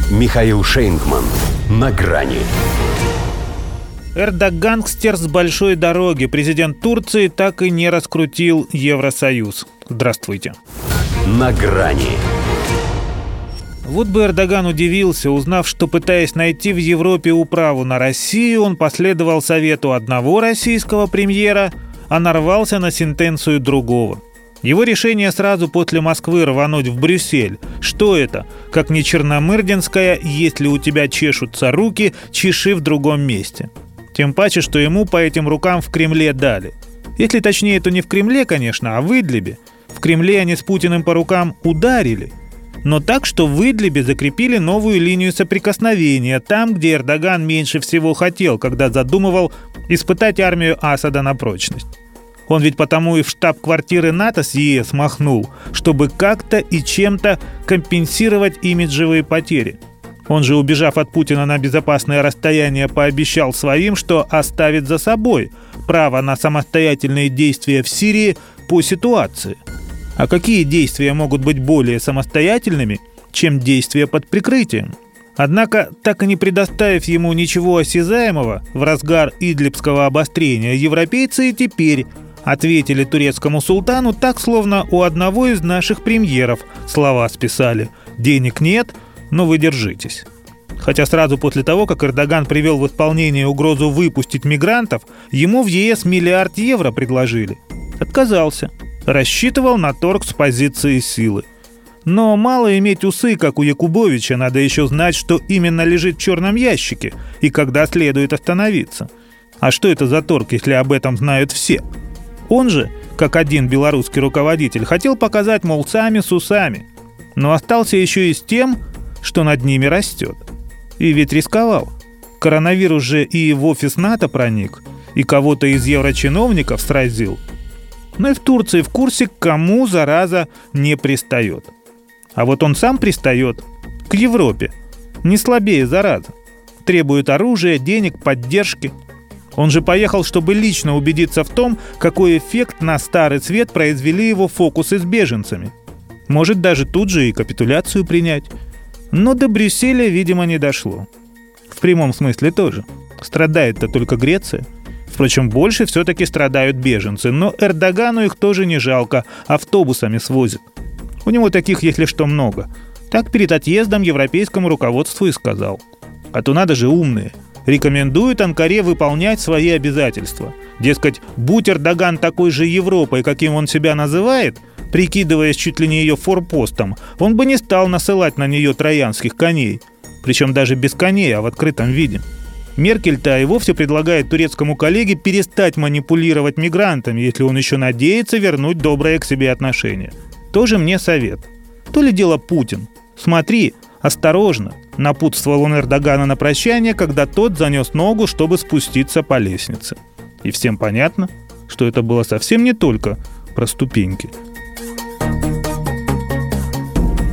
Михаил Шейнгман. На грани. Эрдогангстер с большой дороги. Президент Турции так и не раскрутил Евросоюз. Здравствуйте. На грани. Вот бы Эрдоган удивился, узнав, что, пытаясь найти в Европе управу на Россию, он последовал совету одного российского премьера, а нарвался на сентенцию другого. Его решение сразу после Москвы рвануть в Брюссель. Что это? Как не Черномырдинская «если у тебя чешутся руки, чеши в другом месте». Тем паче, что ему по этим рукам в Кремле дали. Если точнее, то не в Кремле, конечно, а в Идлибе. В Кремле они с Путиным по рукам ударили. Но так, что в Идлибе закрепили новую линию соприкосновения, там, где Эрдоган меньше всего хотел, когда задумывал испытать армию Асада на прочность. Он ведь потому и в штаб-квартиры НАТО с ЕС махнул, чтобы как-то и чем-то компенсировать имиджевые потери. Он же, убежав от Путина на безопасное расстояние, пообещал своим, что оставит за собой право на самостоятельные действия в Сирии по ситуации. А какие действия могут быть более самостоятельными, чем действия под прикрытием? Однако, так и не предоставив ему ничего осязаемого в разгар идлибского обострения, европейцы и теперь ответили турецкому султану так, словно у одного из наших премьеров слова списали: «Денег нет, но вы держитесь». Хотя сразу после того, как Эрдоган привел в исполнение угрозу выпустить мигрантов, ему в ЕС миллиард евро предложили. Отказался. Рассчитывал на торг с позиции силы. Но мало иметь усы, как у Якубовича, надо еще знать, что именно лежит в черном ящике и когда следует остановиться. А что это за торг, если об этом знают все? Он же, как один белорусский руководитель, хотел показать, мол, сами с усами. Но остался еще и с тем, что над ними растет. И ведь рисковал. Коронавирус же и в офис НАТО проник, и кого-то из еврочиновников сразил. Но и в Турции в курсе, к кому зараза не пристает. А вот он сам пристает к Европе. Не слабее зараза. Требует оружия, денег, поддержки. Он же поехал, чтобы лично убедиться в том, какой эффект на Старый Свет произвели его фокусы с беженцами. Может, даже тут же и капитуляцию принять. Но до Брюсселя, видимо, не дошло. В прямом смысле тоже. Страдает-то только Греция. Впрочем, больше все-таки страдают беженцы. Но Эрдогану их тоже не жалко, автобусами свозят. У него таких, если что, много. Так перед отъездом европейскому руководству и сказал. А то надо же умные. Рекомендуют Анкаре выполнять свои обязательства. Дескать, будь Эрдоган такой же Европой, каким он себя называет, прикидываясь чуть ли не ее форпостом, он бы не стал насылать на нее троянских коней. Причем даже без коней, а в открытом виде. Меркель-то и вовсе предлагает турецкому коллеге перестать манипулировать мигрантами, если он еще надеется вернуть доброе к себе отношение. Тоже мне совет. То ли дело Путин. Смотри, осторожно, напутствовал он Эрдогана на прощание, когда тот занес ногу, чтобы спуститься по лестнице. И всем понятно, что это было совсем не только про ступеньки.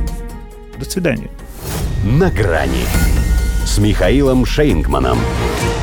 До свидания. На грани с Михаилом Шейнгманом.